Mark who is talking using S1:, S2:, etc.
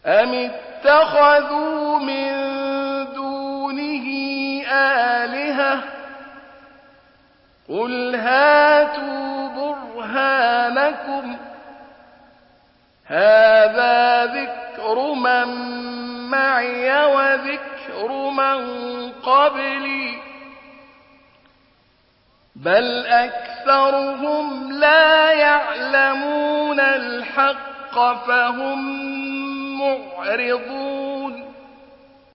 S1: أم اتخذوا من دونه آلهة قل هاتوا برهانكم هذا ذكر من معي وذكر من قبلي بل أكثرهم لا يعلمون الحق فهم معرضون